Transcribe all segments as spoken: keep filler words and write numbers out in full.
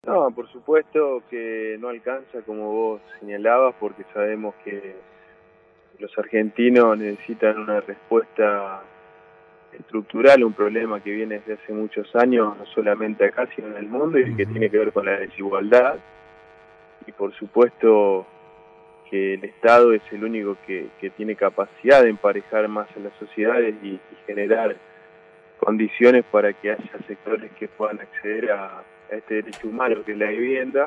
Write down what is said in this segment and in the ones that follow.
No, por supuesto que no alcanza, como vos señalabas, porque sabemos que los argentinos necesitan una respuesta estructural, un problema que viene desde hace muchos años, no solamente acá, sino en el mundo, y que Ujú. tiene que ver con la desigualdad. Y por supuesto que el Estado es el único que, que tiene capacidad de emparejar más a las sociedades y, y generar condiciones para que haya sectores que puedan acceder a, a este derecho humano que es la vivienda.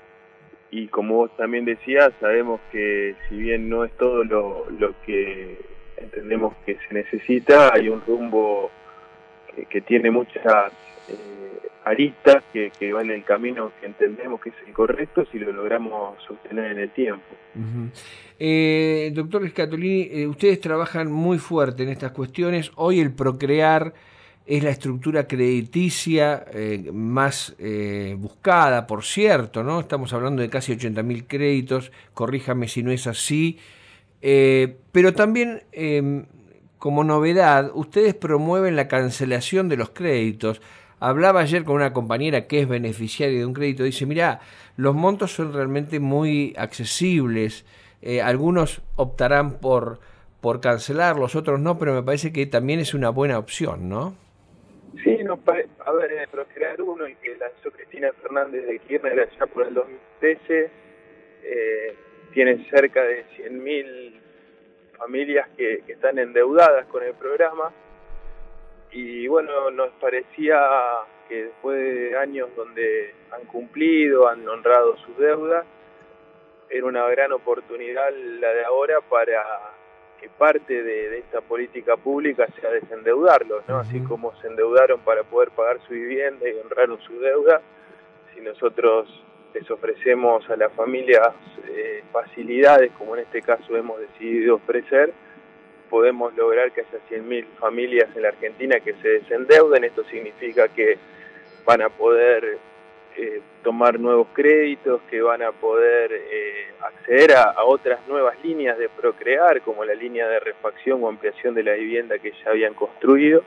Y como vos también decías, sabemos que si bien no es todo lo, lo que entendemos que se necesita, hay un rumbo que, que tiene muchas eh, aristas que, que van en el camino que entendemos que es el correcto si lo logramos sostener en el tiempo. Ujú. Eh, doctor Scatolini, eh, ustedes trabajan muy fuerte en estas cuestiones. Hoy el Procrear es la estructura crediticia eh, más eh, buscada, por cierto, ¿no? Estamos hablando de casi ochenta mil créditos, corríjame si no es así. Eh, pero también, eh, como novedad, ustedes promueven la cancelación de los créditos. Hablaba ayer con una compañera que es beneficiaria de un crédito. Dice, mira, los montos son realmente muy accesibles. Eh, algunos optarán por, por cancelar, los otros no, pero me parece que también es una buena opción, ¿no? Sí, nos pare... a ver, en el Procrear uno, el que lanzó Cristina Fernández de Kirchner allá por el dos mil trece, eh, tiene cerca de cien mil familias que, que están endeudadas con el programa. Y bueno, nos parecía que después de años donde han cumplido, han honrado sus deudas, era una gran oportunidad la de ahora para que parte de, de esta política pública sea desendeudarlos, ¿no? Así Ujú. como se endeudaron para poder pagar su vivienda y honraron su deuda, si nosotros les ofrecemos a las familias eh, facilidades, como en este caso hemos decidido ofrecer, podemos lograr que haya cien mil familias en la Argentina que se desendeuden. Esto significa que van a poder eh, tomar nuevos créditos, que van a poder eh, acceder a, a otras nuevas líneas de Procrear, como la línea de refacción o ampliación de la vivienda que ya habían construido.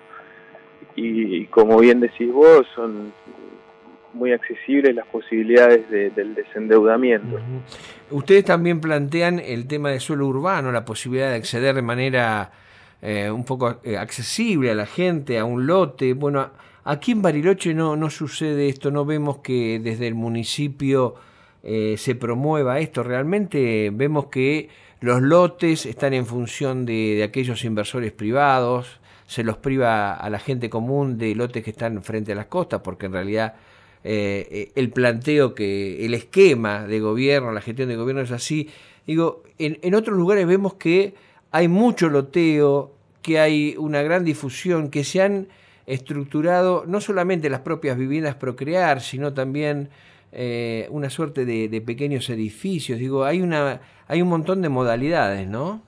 Y como bien decís vos, son muy accesibles las posibilidades de, del desendeudamiento. Ujú. Ustedes también plantean el tema de suelo urbano, la posibilidad de acceder de manera eh, un poco eh, accesible a la gente, a un lote. Bueno, a- aquí en Bariloche no, no sucede esto, no vemos que desde el municipio eh, se promueva esto. Realmente vemos que los lotes están en función de, de aquellos inversores privados, se los priva a la gente común de lotes que están frente a las costas, porque en realidad eh, el planteo que el esquema de gobierno, la gestión de gobierno es así. Digo, en, en otros lugares vemos que hay mucho loteo, que hay una gran difusión, que se han estructurado no solamente las propias viviendas Procrear, sino también eh, una suerte de, de pequeños edificios. Digo, hay una, hay un montón de modalidades, ¿no?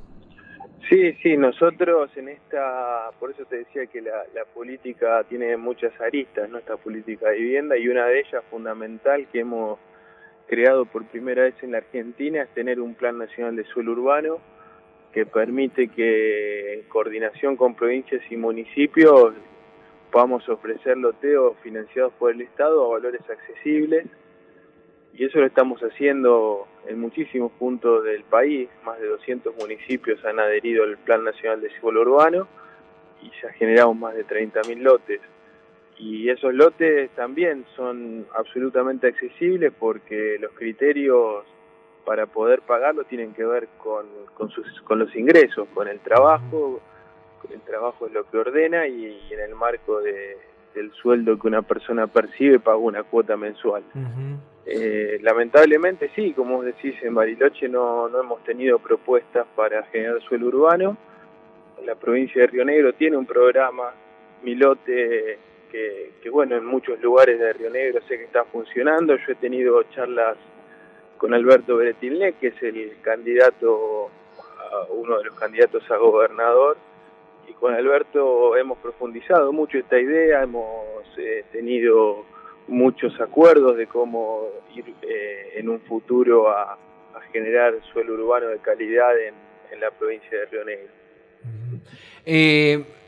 Sí, sí, nosotros en esta, por eso te decía que la, la política tiene muchas aristas, ¿no? Esta política de vivienda, y una de ellas fundamental que hemos creado por primera vez en la Argentina es tener un Plan Nacional de Suelo Urbano que permite que en coordinación con provincias y municipios podamos ofrecer loteos financiados por el Estado a valores accesibles. Y eso lo estamos haciendo en muchísimos puntos del país. Más de doscientos municipios han adherido al Plan Nacional de Suelo Urbano y ya generamos más de treinta mil lotes. Y esos lotes también son absolutamente accesibles porque los criterios para poder pagarlo tienen que ver con, con, sus, con los ingresos, con el trabajo. El trabajo es lo que ordena, y, y en el marco de, del sueldo que una persona percibe paga una cuota mensual. Uh -huh. Eh, lamentablemente sí, como vos decís, en Bariloche no, no hemos tenido propuestas para generar suelo urbano. La provincia de Río Negro tiene un programa, Milote, que, que bueno, en muchos lugares de Río Negro sé que está funcionando. Yo he tenido charlas con Alberto Beretilné, que es el candidato, a, uno de los candidatos a gobernador, y con Alberto hemos profundizado mucho esta idea, hemos eh, tenido muchos acuerdos de cómo ir eh, en un futuro a, a generar suelo urbano de calidad en, en la provincia de Río Negro. Uh -huh. eh,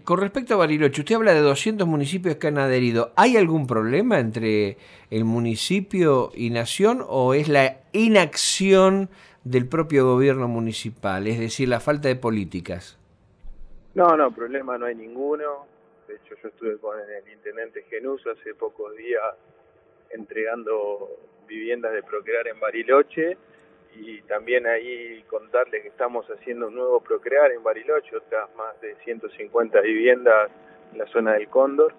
con respecto a Bariloche, usted habla de doscientos municipios que han adherido. ¿Hay algún problema entre el municipio y Nación o es la inacción del propio gobierno municipal, es decir, la falta de políticas? No, no, problema no hay ninguno. De hecho, yo estuve con el intendente Genuso hace pocos días entregando viviendas de Procrear en Bariloche, y también ahí contarles que estamos haciendo un nuevo Procrear en Bariloche, otras más de ciento cincuenta viviendas en la zona del Cóndor.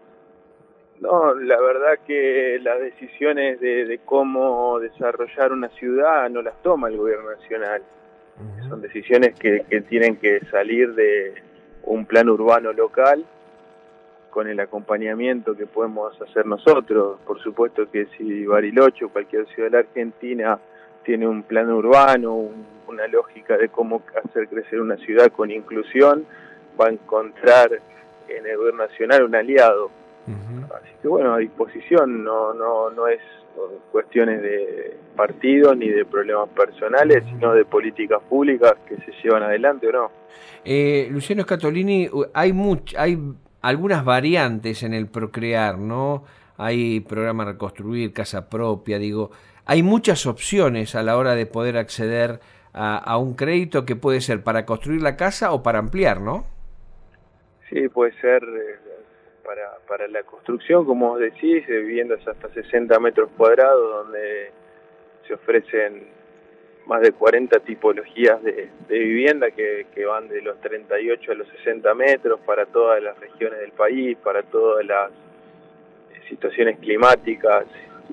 No, la verdad que las decisiones de, de cómo desarrollar una ciudad no las toma el gobierno nacional. Uh-huh. Son decisiones que, que tienen que salir de un plan urbano local con el acompañamiento que podemos hacer nosotros. Por supuesto que si Bariloche o cualquier ciudad de la Argentina tiene un plan urbano, un, una lógica de cómo hacer crecer una ciudad con inclusión, va a encontrar en el gobierno nacional un aliado. Uh-huh. Así que bueno, a disposición, no, no, no es cuestiones de partido ni de problemas personales, sino de políticas públicas que se llevan adelante o no. Eh, Luciano Scatolini, hay much, hay algunas variantes en el Procrear, ¿no? Hay programa Reconstruir, Casa Propia, digo, hay muchas opciones a la hora de poder acceder a, a un crédito que puede ser para construir la casa o para ampliar, ¿no? Sí, puede ser eh, para, para la construcción, como vos decís, de viviendas hasta sesenta metros cuadrados, donde se ofrecen más de cuarenta tipologías de, de vivienda que, que van de los treinta y ocho a los sesenta metros para todas las regiones del país, para todas las situaciones climáticas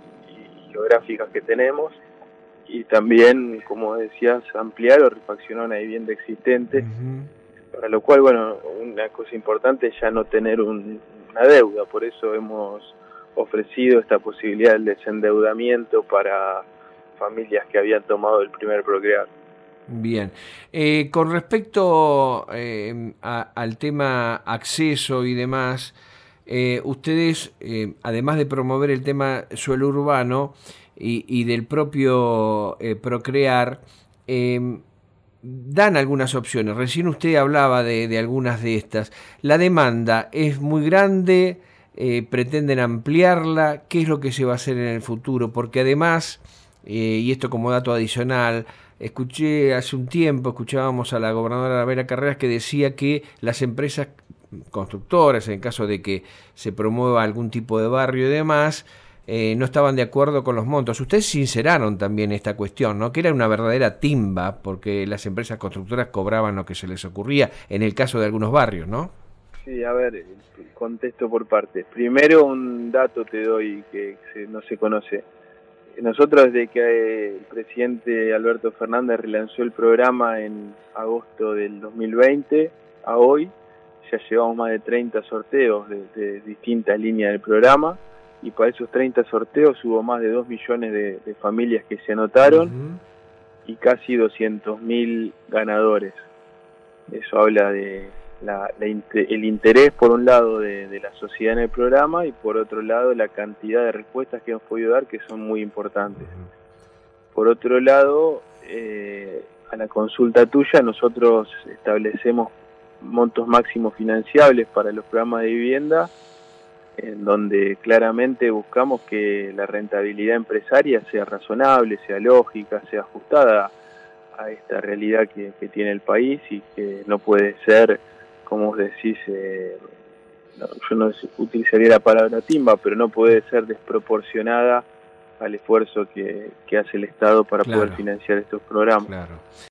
y geográficas que tenemos, y también, como decías, ampliar o refaccionar una vivienda existente, uh-huh. para lo cual, bueno, una cosa importante es ya no tener un, una deuda, por eso hemos ofrecido esta posibilidad del desendeudamiento para familias que habían tomado el primer Procrear. Bien. Eh, con respecto eh, a, al tema acceso y demás, eh, ustedes, eh, además de promover el tema suelo urbano y, y del propio eh, Procrear, eh, dan algunas opciones. Recién usted hablaba de, de algunas de estas. La demanda es muy grande, eh, pretenden ampliarla. ¿Qué es lo que se va a hacer en el futuro? Porque además, Eh, y esto como dato adicional, escuché hace un tiempo, escuchábamos a la gobernadora Vera Carreras que decía que las empresas constructoras, en caso de que se promueva algún tipo de barrio y demás, eh, no estaban de acuerdo con los montos. Ustedes sinceraron también esta cuestión, ¿no? Que era una verdadera timba, porque las empresas constructoras cobraban lo que se les ocurría, en el caso de algunos barrios, ¿no? Sí, a ver, contesto por partes. Primero, un dato te doy que se, no se conoce. Nosotros, desde que el presidente Alberto Fernández relanzó el programa en agosto del dos mil veinte a hoy, ya llevamos más de treinta sorteos de, de distintas líneas del programa, y para esos treinta sorteos hubo más de dos millones de, de familias que se anotaron, uh-huh. y casi doscientos mil ganadores. Eso habla de la, la, el interés, por un lado, de, de la sociedad en el programa, y por otro lado, la cantidad de respuestas que hemos podido dar, que son muy importantes. Por otro lado, eh, a la consulta tuya, nosotros establecemos montos máximos financiables para los programas de vivienda, en donde claramente buscamos que la rentabilidad empresaria sea razonable, sea lógica, sea ajustada a esta realidad que, que tiene el país, y que no puede ser, como vos decís, eh, no, yo no utilizaría la palabra timba, pero no puede ser desproporcionada al esfuerzo que, que hace el Estado para claro. poder financiar estos programas. Claro.